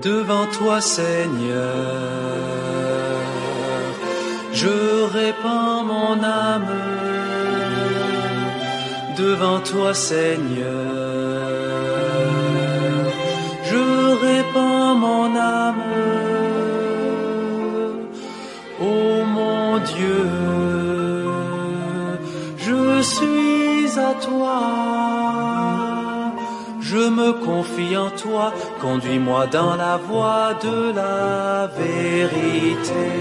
devant toi, Seigneur, je répands mon âme. Devant toi, Seigneur, je répands mon âme. Ô mon Dieu, je suis à toi. Je me confie en toi, conduis-moi dans la voie de la vérité.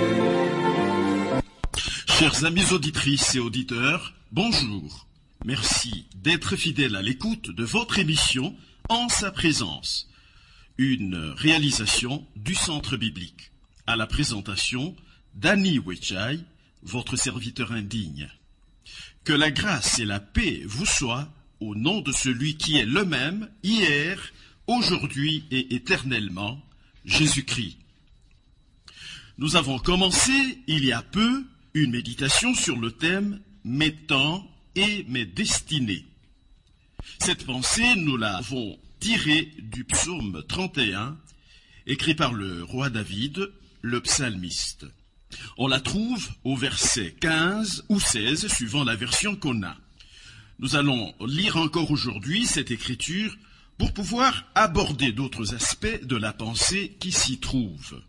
Chers amis auditrices et auditeurs, bonjour. Merci d'être fidèles à l'écoute de votre émission En sa présence, une réalisation du Centre biblique. À la présentation, Danny Wechai, votre serviteur indigne. Que la grâce et la paix vous soient au nom de celui qui est le même, hier, aujourd'hui et éternellement, Jésus-Christ. Nous avons commencé, il y a peu, une méditation sur le thème « Mes temps et mes destinées ». Cette pensée, nous l'avons tirée du psaume 31, écrit par le roi David, le psalmiste. On la trouve au verset 15 ou 16, suivant la version qu'on a. Nous allons lire encore aujourd'hui cette écriture pour pouvoir aborder d'autres aspects de la pensée qui s'y trouvent.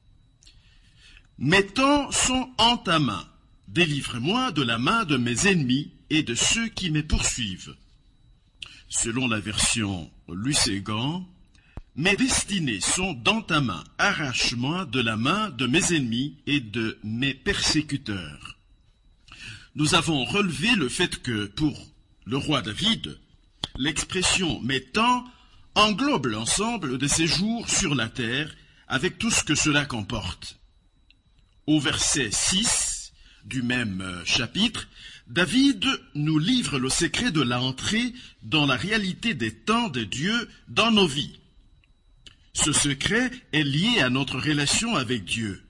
Mes temps sont en ta main. Délivre-moi de la main de mes ennemis et de ceux qui me poursuivent. Selon la version Luségan, mes destinées sont dans ta main. Arrache-moi de la main de mes ennemis et de mes persécuteurs. Nous avons relevé le fait que, pour le roi David, l'expression « mes temps » englobe l'ensemble de ses jours sur la terre avec tout ce que cela comporte. Au verset 6 du même chapitre, David nous livre le secret de l'entrée dans la réalité des temps de Dieu dans nos vies. Ce secret est lié à notre relation avec Dieu.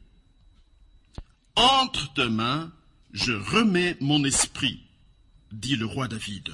Entre tes mains, je remets mon esprit, dit le roi David.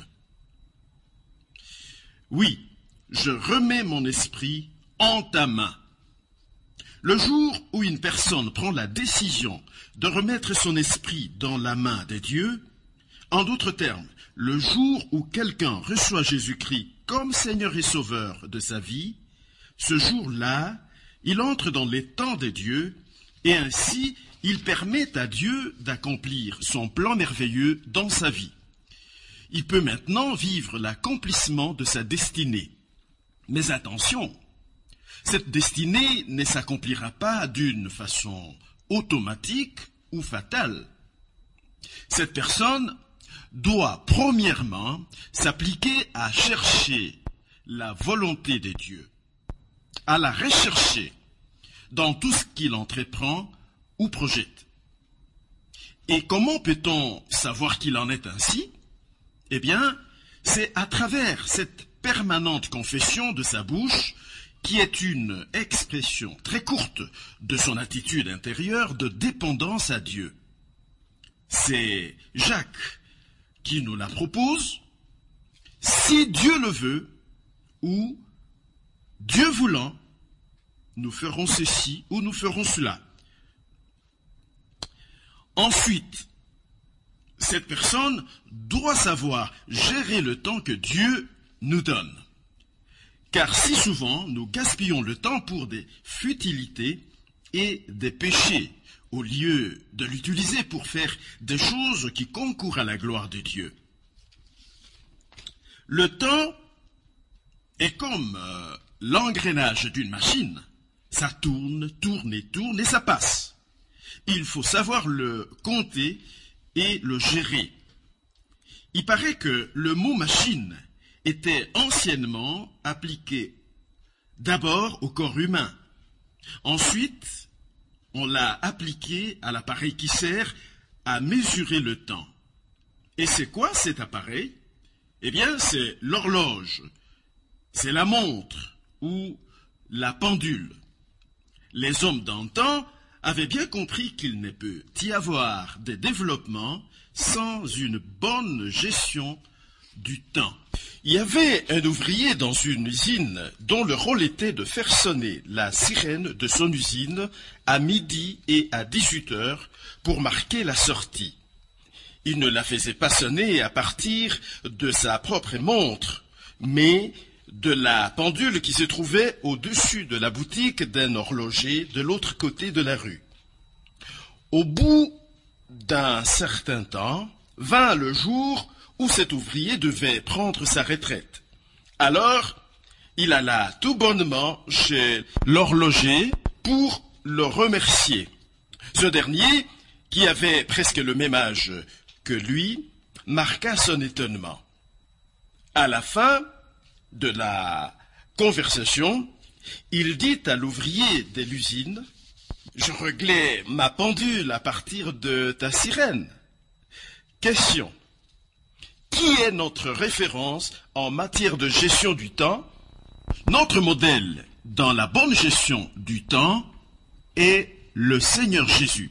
Oui, je remets mon esprit en ta main. Le jour où une personne prend la décision de remettre son esprit dans la main des dieux, en d'autres termes, le jour où quelqu'un reçoit Jésus-Christ comme Seigneur et Sauveur de sa vie, ce jour-là, il entre dans les temps des dieux et ainsi il permet à Dieu d'accomplir son plan merveilleux dans sa vie. Il peut maintenant vivre l'accomplissement de sa destinée. Mais attention, cette destinée ne s'accomplira pas d'une façon automatique ou fatale. Cette personne doit premièrement s'appliquer à chercher la volonté de Dieu, à la rechercher dans tout ce qu'il entreprend ou projette. Et comment peut-on savoir qu'il en est ainsi? Eh bien, c'est à travers cette permanente confession de sa bouche qui est une expression très courte de son attitude intérieure de dépendance à Dieu. C'est Jacques qui nous la propose. Si Dieu le veut, ou Dieu voulant, nous ferons ceci ou nous ferons cela. Ensuite, cette personne doit savoir gérer le temps que Dieu nous donne. Car si souvent, nous gaspillons le temps pour des futilités et des péchés, au lieu de l'utiliser pour faire des choses qui concourent à la gloire de Dieu. Le temps est comme l'engrenage d'une machine. Ça tourne, tourne et ça passe. Il faut savoir le compter et le gérer. Il paraît que le mot machine était anciennement appliqué d'abord au corps humain. Ensuite, on l'a appliqué à l'appareil qui sert à mesurer le temps. Et c'est quoi cet appareil? Eh bien, c'est l'horloge, c'est la montre ou la pendule. Les hommes d'antan avaient bien compris qu'il ne peut y avoir de développement sans une bonne gestion du temps. Il y avait un ouvrier dans une usine dont le rôle était de faire sonner la sirène de son usine à midi et à 18 heures pour marquer la sortie. Il ne la faisait pas sonner à partir de sa propre montre, mais de la pendule qui se trouvait au-dessus de la boutique d'un horloger de l'autre côté de la rue. Au bout d'un certain temps, vint le jour où cet ouvrier devait prendre sa retraite. Alors, il alla tout bonnement chez l'horloger pour le remercier. Ce dernier, qui avait presque le même âge que lui, marqua son étonnement. À la fin de la conversation, il dit à l'ouvrier de l'usine: « Je réglais ma pendule à partir de ta sirène. » Question. Qui est notre référence en matière de gestion du temps? Notre modèle dans la bonne gestion du temps est le Seigneur Jésus.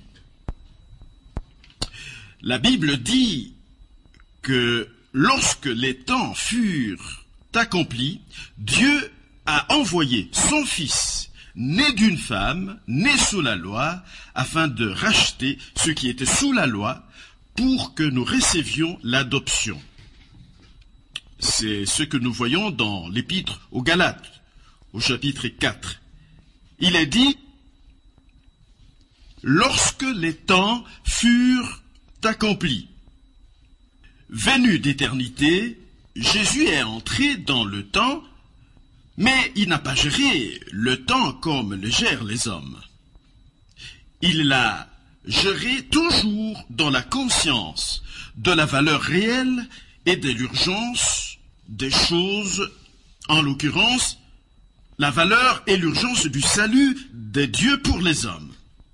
La Bible dit que lorsque les temps furent accomplis, Dieu a envoyé son Fils, né d'une femme, né sous la loi, afin de racheter ce qui était sous la loi, pour que nous recevions l'adoption. C'est ce que nous voyons dans l'épître aux Galates, au chapitre 4. Il est dit: « Lorsque les temps furent accomplis, venu d'éternité, Jésus est entré dans le temps, mais il n'a pas géré le temps comme le gèrent les hommes. Il l'a géré toujours dans la conscience de la valeur réelle et de l'urgence des choses, en l'occurrence, la valeur et l'urgence du salut de Dieu pour les hommes.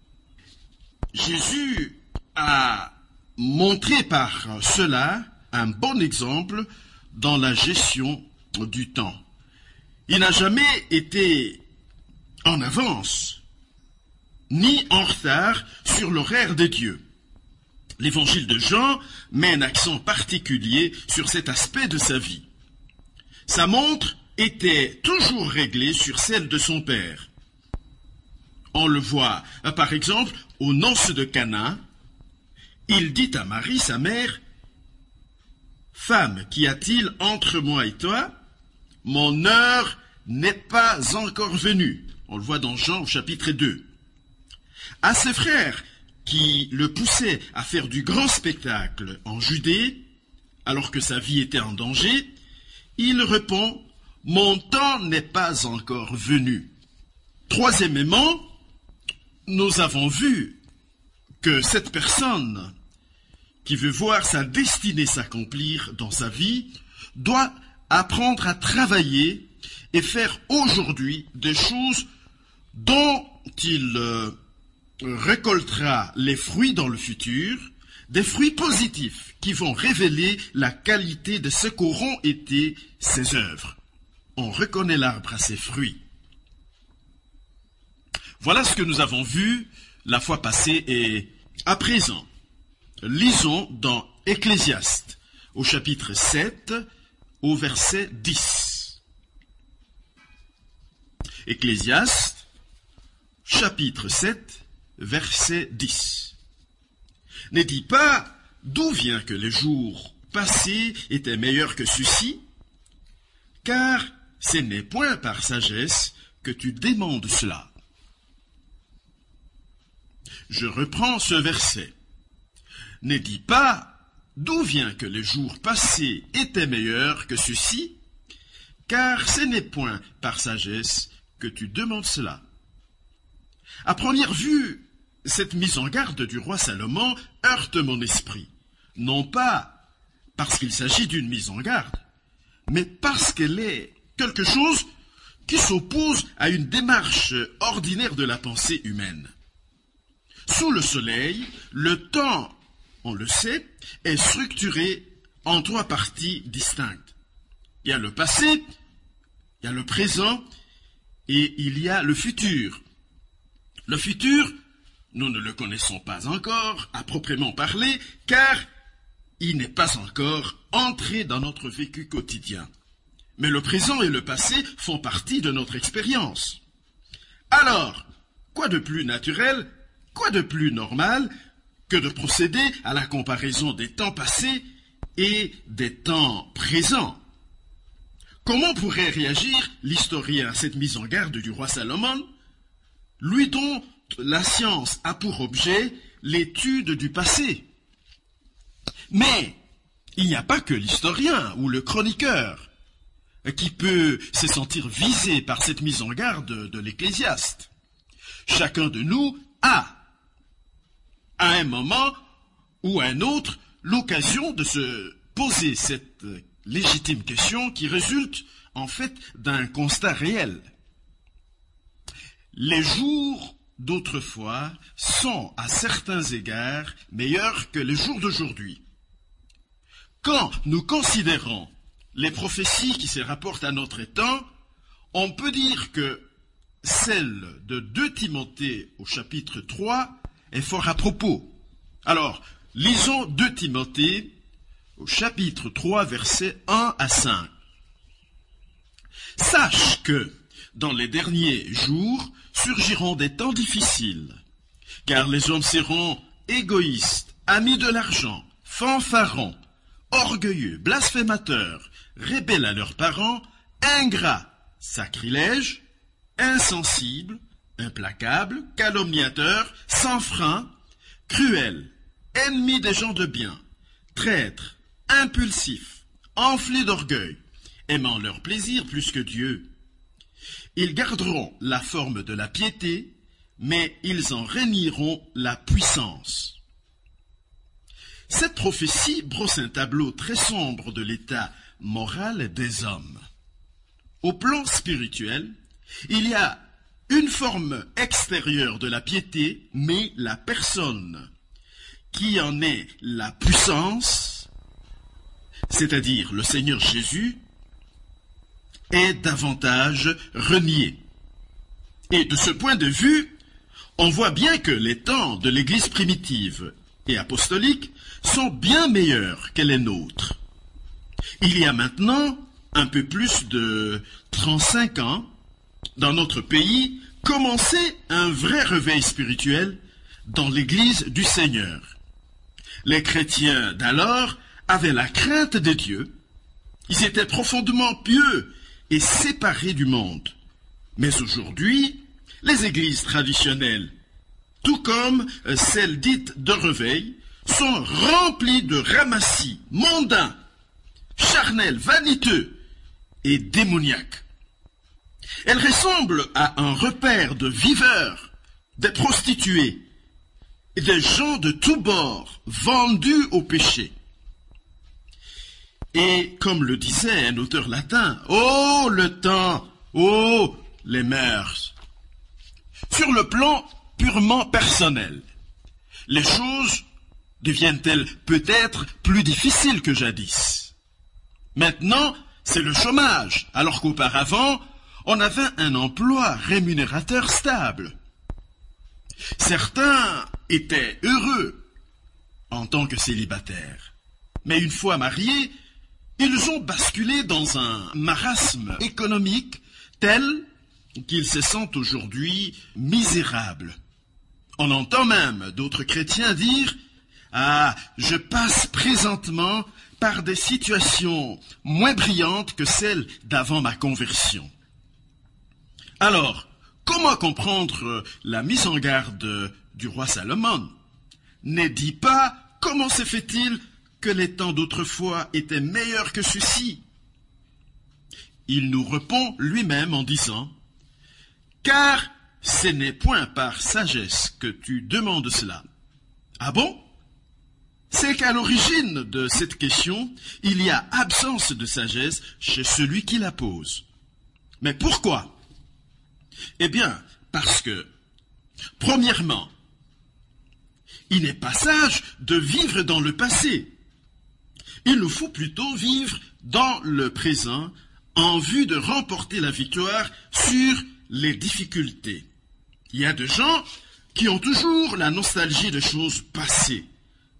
Jésus a montré par cela un bon exemple dans la gestion du temps. Il n'a jamais été en avance, ni en retard sur l'horaire de Dieu. L'évangile de Jean met un accent particulier sur cet aspect de sa vie. Sa montre était toujours réglée sur celle de son père. On le voit, par exemple, aux noces de Cana. Il dit à Marie, sa mère: « Femme, qu'y a-t-il entre moi et toi? Mon heure n'est pas encore venue. » On le voit dans Jean au chapitre 2. À ses frères, qui le poussaient à faire du grand spectacle en Judée, alors que sa vie était en danger, il répond: « Mon temps n'est pas encore venu. » Troisièmement, nous avons vu que cette personne qui veut voir sa destinée s'accomplir dans sa vie doit apprendre à travailler et faire aujourd'hui des choses dont il récoltera les fruits dans le futur, des fruits positifs qui vont révéler la qualité de ce qu'auront été ses œuvres. On reconnaît l'arbre à ses fruits. Voilà ce que nous avons vu la fois passée et à présent. Lisons dans Ecclésiaste, au chapitre 7, au verset 10. Ecclésiaste, chapitre 7, verset 10. Ne dis pas: d'où vient que les jours passés étaient meilleurs que ceux-ci, car ce n'est point par sagesse que tu demandes cela. Je reprends ce verset. Ne dis pas: d'où vient que les jours passés étaient meilleurs que ceux-ci, car ce n'est point par sagesse que tu demandes cela. À première vue, cette mise en garde du roi Salomon heurte mon esprit, non pas parce qu'il s'agit d'une mise en garde, mais parce qu'elle est quelque chose qui s'oppose à une démarche ordinaire de la pensée humaine. Sous le soleil, le temps, on le sait, est structuré en trois parties distinctes. Il y a le passé, il y a le présent et il y a le futur. Le futur, nous ne le connaissons pas encore, à proprement parler, car il n'est pas encore entré dans notre vécu quotidien. Mais le présent et le passé font partie de notre expérience. Alors, quoi de plus naturel, quoi de plus normal que de procéder à la comparaison des temps passés et des temps présents? Comment pourrait réagir l'historien à cette mise en garde du roi Salomon, lui dont la science a pour objet l'étude du passé? Mais il n'y a pas que l'historien ou le chroniqueur qui peut se sentir visé par cette mise en garde de l'Ecclésiaste. Chacun de nous a, à un moment ou à un autre, l'occasion de se poser cette légitime question qui résulte en fait d'un constat réel. Les jours d'autrefois sont à certains égards meilleurs que les jours d'aujourd'hui. Quand nous considérons les prophéties qui se rapportent à notre temps, on peut dire que celle de 2 Timothée au chapitre 3 est fort à propos. Alors, lisons 2 Timothée au chapitre 3, versets 1 à 5. Sache que, dans les derniers jours, surgiront des temps difficiles, car les hommes seront égoïstes, amis de l'argent, fanfarons, orgueilleux, blasphémateurs, rebelles à leurs parents, ingrats, sacrilèges, insensibles, implacables, calomniateurs, sans frein, cruels, ennemis des gens de bien, traîtres, impulsifs, enflés d'orgueil, aimant leur plaisir plus que Dieu. Ils garderont la forme de la piété, mais ils en régnieront la puissance. Cette prophétie brosse un tableau très sombre de l'état moral des hommes. Au plan spirituel, il y a une forme extérieure de la piété, mais la personne qui en est la puissance, c'est-à-dire le Seigneur Jésus, est davantage reniée. Et de ce point de vue, on voit bien que les temps de l'Église primitive et apostolique sont bien meilleurs que les nôtres. Il y a maintenant un peu plus de 35 ans, dans notre pays, commençait un vrai réveil spirituel dans l'Église du Seigneur. Les chrétiens d'alors avaient la crainte de Dieu, ils étaient profondément pieux et séparés du monde. Mais aujourd'hui, les églises traditionnelles, tout comme celles dites de réveil, sont remplies de ramassis mondains, charnels, vaniteux et démoniaques. Elles ressemblent à un repère de viveurs, des prostituées et des gens de tous bords vendus au péché. Et comme le disait un auteur latin, « Oh, le temps! Oh, les mœurs !» Sur le plan purement personnel, les choses deviennent-elles peut-être plus difficiles que jadis. Maintenant, c'est le chômage, alors qu'auparavant, on avait un emploi rémunérateur stable. Certains étaient heureux en tant que célibataires, mais une fois mariés, ils ont basculé dans un marasme économique tel qu'ils se sentent aujourd'hui misérables. On entend même d'autres chrétiens dire « Ah, je passe présentement par des situations moins brillantes que celles d'avant ma conversion. » Alors, comment comprendre la mise en garde du roi Salomon? Ne dit pas comment se fait-il que les temps d'autrefois étaient meilleurs que ceux-ci. Il nous répond lui-même en disant « Car ce n'est point par sagesse que tu demandes cela. » Ah bon? C'est qu'à l'origine de cette question, il y a absence de sagesse chez celui qui la pose. Mais pourquoi? Eh bien, parce que, premièrement, il n'est pas sage de vivre dans le passé. Il nous faut plutôt vivre dans le présent en vue de remporter la victoire sur les difficultés. Il y a des gens qui ont toujours la nostalgie des choses passées,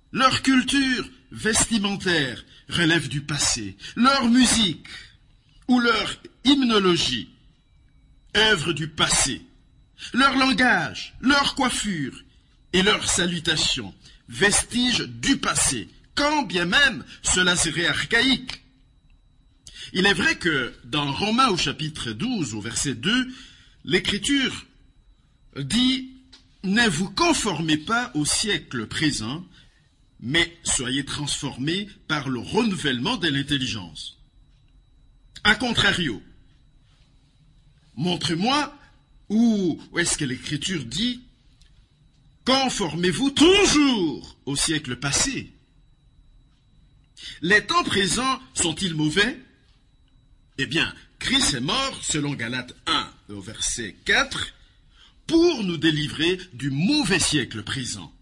Leur culture vestimentaire relève du passé. Leur musique ou leur hymnologie, œuvre du passé. Leur langage, leur coiffure et leurs salutations, vestiges du passé, quand bien même cela serait archaïque. Il est vrai que dans Romains au chapitre 12, au verset 2, l'Écriture dit « Ne vous conformez pas au siècle présent, mais soyez transformés par le renouvellement de l'intelligence. » A contrario, montrez-moi où est-ce que l'Écriture dit « Conformez-vous toujours au siècle passé. » Les temps présents sont-ils mauvais? Eh bien, Christ est mort, selon Galates 1, au verset 4, pour nous délivrer du mauvais siècle présent.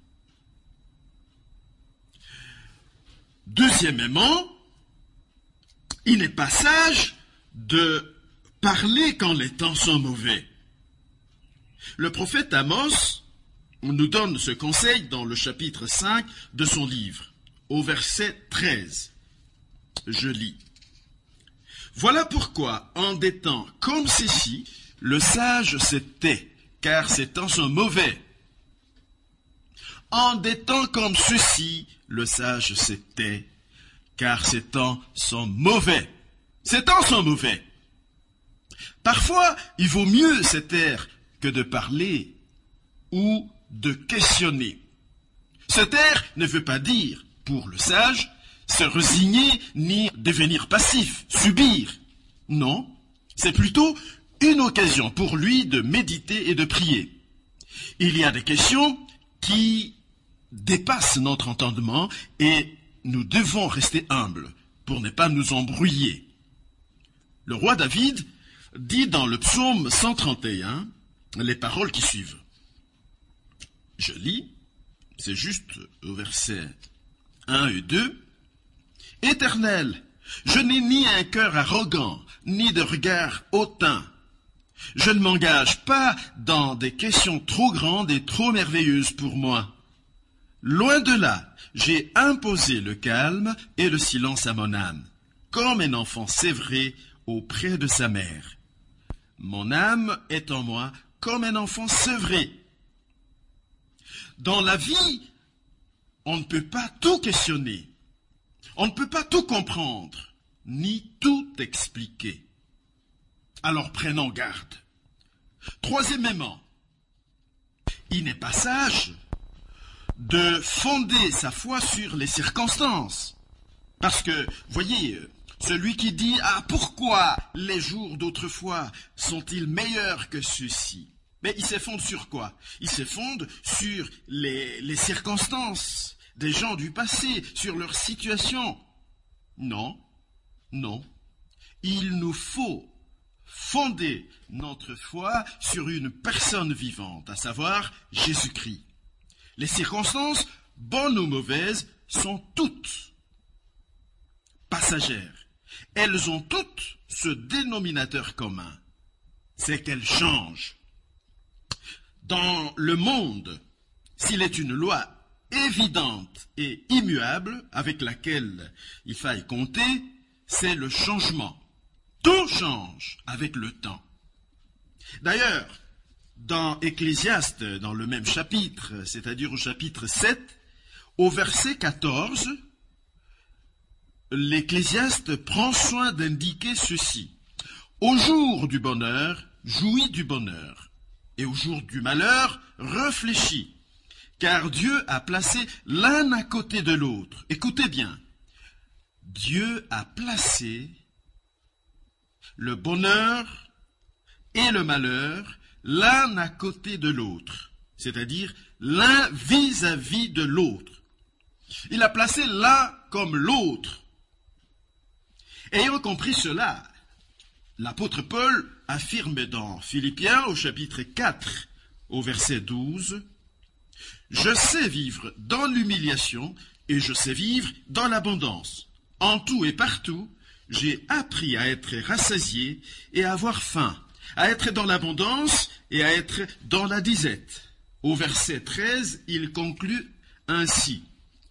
Deuxièmement, il n'est pas sage de parler quand les temps sont mauvais. Le prophète Amos nous donne ce conseil dans le chapitre 5 de son livre, au verset 13. Je lis. « Voilà pourquoi, en des temps comme ceci, le sage se tait, car ces temps sont mauvais. En des temps comme ceci, le sage se tait, car ces temps sont mauvais. » Ces temps sont mauvais. Parfois, il vaut mieux se taire que de parler ou de questionner. Se taire ne veut pas dire, pour le sage, se résigner ni devenir passif, subir. Non, c'est plutôt une occasion pour lui de méditer et de prier. Il y a des questions qui dépassent notre entendement et nous devons rester humbles pour ne pas nous embrouiller. Le roi David dit dans le psaume 131 les paroles qui suivent. Je lis, c'est juste au verset 1 et 2. « Éternel, je n'ai ni un cœur arrogant, ni de regard hautain. Je ne m'engage pas dans des questions trop grandes et trop merveilleuses pour moi. Loin de là, j'ai imposé le calme et le silence à mon âme, comme un enfant sévré auprès de sa mère. Mon âme est en moi comme un enfant sevré. » Dans la vie, on ne peut pas tout questionner. On ne peut pas tout comprendre, ni tout expliquer. Alors prenons garde. Troisièmement, il n'est pas sage de fonder sa foi sur les circonstances. Parce que, voyez, celui qui dit « Ah, pourquoi les jours d'autrefois sont-ils meilleurs que ceux-ci » Mais il se fonde sur quoi? Il se fonde sur les circonstances des gens du passé, sur leur situation. Non, non. Il nous faut fonder notre foi sur une personne vivante, à savoir Jésus-Christ. Les circonstances, bonnes ou mauvaises, sont toutes passagères. Elles ont toutes ce dénominateur commun, c'est qu'elles changent. Dans le monde, s'il est une loi évidente et immuable avec laquelle il faille compter, c'est le changement. Tout change avec le temps. D'ailleurs, dans Ecclésiaste, dans le même chapitre, c'est-à-dire au chapitre 7, au verset 14, l'Ecclésiaste prend soin d'indiquer ceci. « Au jour du bonheur, jouis du bonheur, et au jour du malheur, réfléchis. Car Dieu a placé l'un à côté de l'autre. » Écoutez bien. Dieu a placé le bonheur et le malheur l'un à côté de l'autre, c'est-à-dire l'un vis-à-vis de l'autre. Il a placé l'un comme l'autre. Ayant compris cela, l'apôtre Paul affirme dans Philippiens au chapitre 4, au verset 12, « Je sais vivre dans l'humiliation et je sais vivre dans l'abondance. En tout et partout, j'ai appris à être rassasié et à avoir faim, à être dans l'abondance et à être dans la disette. » Au verset 13, il conclut ainsi.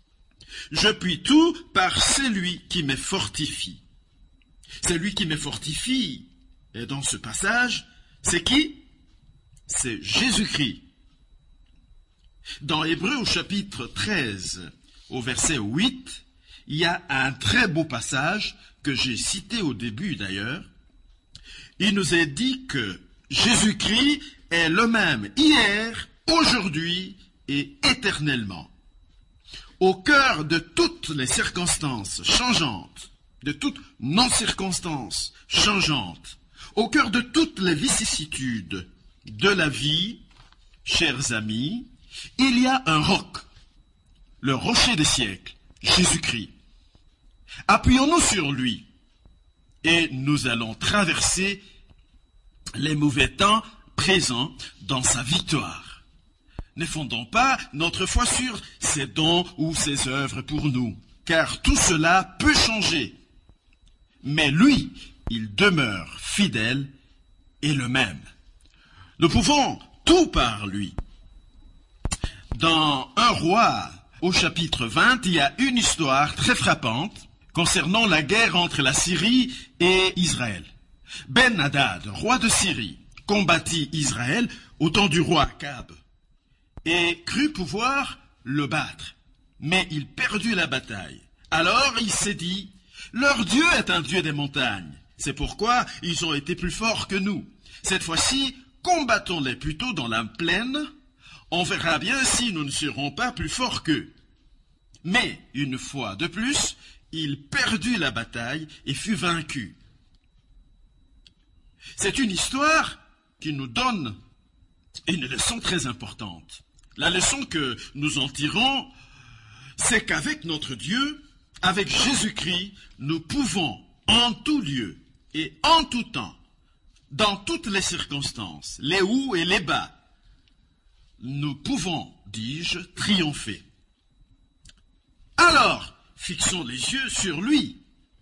Je puis tout par celui qui me fortifie. Celui qui me fortifie, et dans ce passage, c'est qui? C'est Jésus-Christ. Dans Hébreux au chapitre 13, au verset 8, il y a un très beau passage que j'ai cité au début d'ailleurs. Il nous est dit que Jésus-Christ est le même hier, aujourd'hui et éternellement. Au cœur de toutes les circonstances changeantes, de toutes non-circonstances changeantes, au cœur de toutes les vicissitudes de la vie, chers amis, il y a un roc, le rocher des siècles, Jésus-Christ. Appuyons-nous sur lui et nous allons traverser les mauvais temps présents dans sa victoire. Ne fondons pas notre foi sur ses dons ou ses œuvres pour nous, car tout cela peut changer. Mais lui, il demeure fidèle et le même. Nous pouvons tout par lui. Dans 1 Roi, au chapitre 20, il y a une histoire très frappante concernant la guerre entre la Syrie et Israël. Ben-Hadad, roi de Syrie, combattit Israël au temps du roi Akab et crut pouvoir le battre. Mais il perdit la bataille. Alors il s'est dit, leur Dieu est un Dieu des montagnes. C'est pourquoi ils ont été plus forts que nous. Cette fois-ci, combattons-les plutôt dans la plaine. On verra bien si nous ne serons pas plus forts qu'eux. Mais, une fois de plus, il perdit la bataille et fut vaincu. C'est une histoire qui nous donne une leçon très importante. La leçon que nous en tirons, c'est qu'avec notre Dieu, avec Jésus-Christ, nous pouvons en tout lieu et en tout temps, dans toutes les circonstances, les hauts et les bas, nous pouvons, dis-je, triompher. Alors, fixons les yeux sur lui.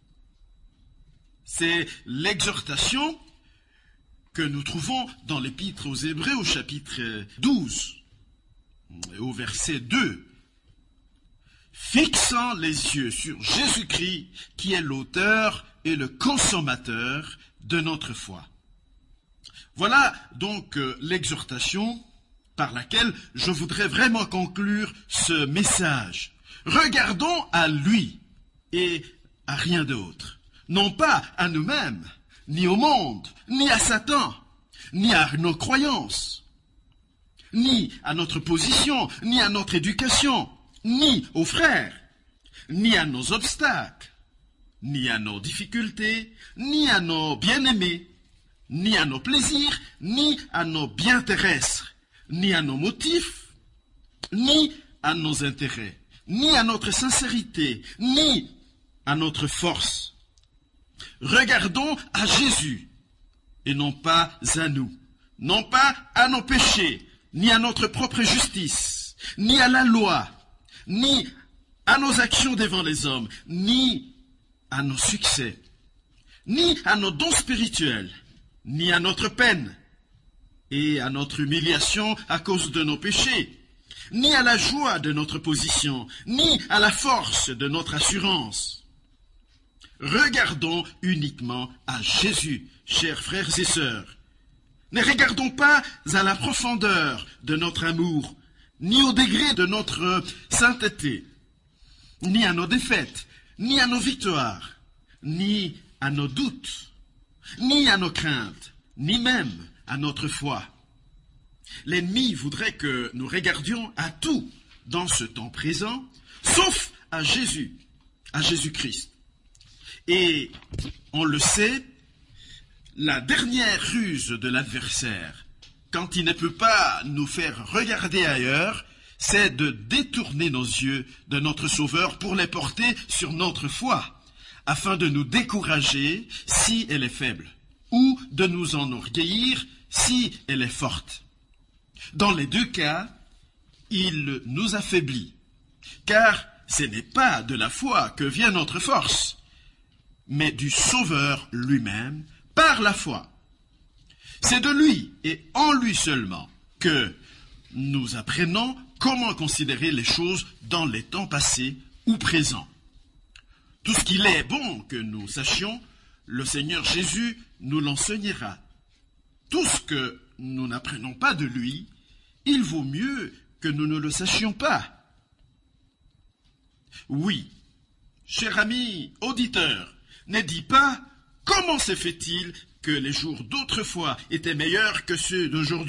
C'est l'exhortation que nous trouvons dans l'Épître aux Hébreux au chapitre 12, au verset 2. Fixant les yeux sur Jésus-Christ, qui est l'auteur et le consommateur de notre foi. Voilà donc l'exhortation par laquelle je voudrais vraiment conclure ce message. Regardons à lui et à rien d'autre. Non pas à nous-mêmes, ni au monde, ni à Satan, ni à nos croyances, ni à notre position, ni à notre éducation, ni aux frères, ni à nos obstacles, ni à nos difficultés, ni à nos bien-aimés, ni à nos plaisirs, ni à nos biens terrestres, ni à nos motifs, ni à nos intérêts, ni à notre sincérité, ni à notre force. Regardons à Jésus, et non pas à nous, non pas à nos péchés, ni à notre propre justice, ni à la loi, ni à nos actions devant les hommes, ni à nos succès, ni à nos dons spirituels, ni à notre peine et à notre humiliation à cause de nos péchés, ni à la joie de notre position, ni à la force de notre assurance. Regardons uniquement à Jésus, chers frères et sœurs. Ne regardons pas à la profondeur de notre amour, ni au degré de notre sainteté, ni à nos défaites, ni à nos victoires, ni à nos doutes, ni à nos craintes, ni même à notre foi. L'ennemi voudrait que nous regardions à tout dans ce temps présent, sauf à Jésus, à Jésus-Christ. Et on le sait, la dernière ruse de l'adversaire, quand il ne peut pas nous faire regarder ailleurs, c'est de détourner nos yeux de notre Sauveur pour les porter sur notre foi, afin de nous décourager si elle est faible, ou de nous enorgueillir si elle est forte. Dans les deux cas, il nous affaiblit, car ce n'est pas de la foi que vient notre force, mais du Sauveur lui-même, par la foi. C'est de lui et en lui seulement que nous apprenons comment considérer les choses dans les temps passés ou présent. Tout ce qu'il est bon que nous sachions, le Seigneur Jésus nous l'enseignera. Tout ce que nous n'apprenons pas de lui, il vaut mieux que nous ne le sachions pas. Oui, cher ami auditeur, ne dis pas « Comment se fait-il que les jours d'autrefois étaient meilleurs que ceux d'aujourd'hui ?»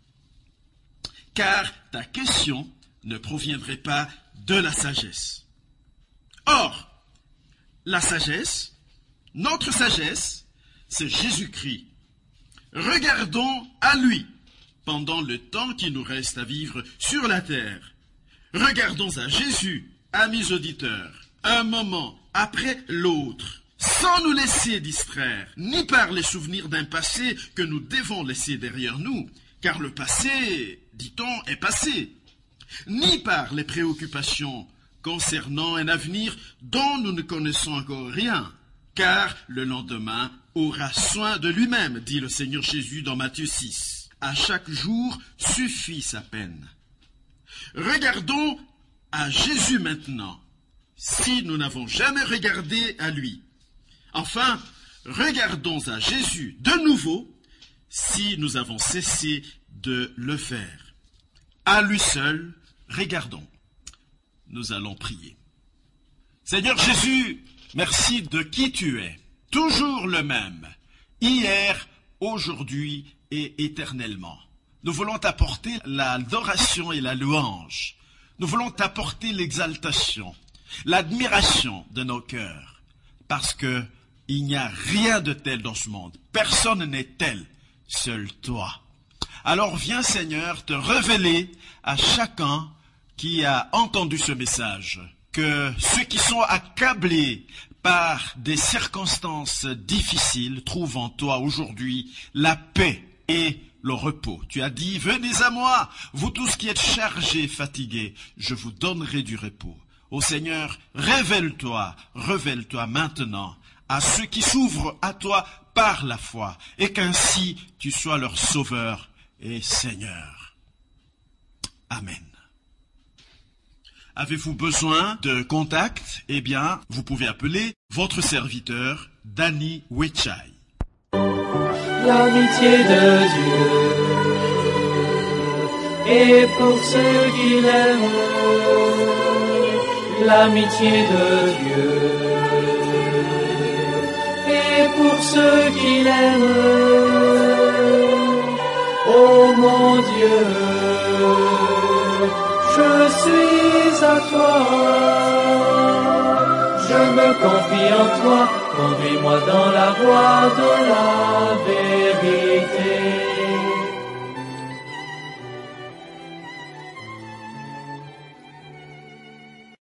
Car ta question ne proviendrait pas de la sagesse. Or, la sagesse, notre sagesse, c'est Jésus-Christ. Regardons à lui pendant le temps qui nous reste à vivre sur la terre. Regardons à Jésus, amis auditeurs, un moment après l'autre, sans nous laisser distraire, ni par les souvenirs d'un passé que nous devons laisser derrière nous, car le passé, dit-on, est passé, ni par les préoccupations concernant un avenir dont nous ne connaissons encore rien, car le lendemain aura soin de lui-même, dit le Seigneur Jésus dans Matthieu 6. À chaque jour suffit sa peine. Regardons à Jésus maintenant, si nous n'avons jamais regardé à lui. Enfin, regardons à Jésus de nouveau, si nous avons cessé de le faire. À lui seul, regardons. Nous allons prier. Seigneur Jésus, merci de qui tu es, toujours le même, hier, aujourd'hui et éternellement. Nous voulons t'apporter l'adoration et la louange. Nous voulons t'apporter l'exaltation, l'admiration de nos cœurs, parce que il n'y a rien de tel dans ce monde. Personne n'est tel, seul toi. Alors viens, Seigneur, te révéler à chacun qui a entendu ce message, que ceux qui sont accablés par des circonstances difficiles trouvent en toi aujourd'hui la paix et le repos. Tu as dit, venez à moi, vous tous qui êtes chargés, fatigués, je vous donnerai du repos. Ô Seigneur, révèle-toi maintenant à ceux qui s'ouvrent à toi par la foi, et qu'ainsi tu sois leur sauveur et Seigneur. Amen. Avez-vous besoin de contact? Eh bien, vous pouvez appeler votre serviteur, Danny Wechai. L'amitié de Dieu et pour ceux qui l'aiment, l'amitié de Dieu et pour ceux qui l'aiment. Oh mon Dieu, je suis à toi, je me confie en toi, conduis-moi dans la voie de la vérité.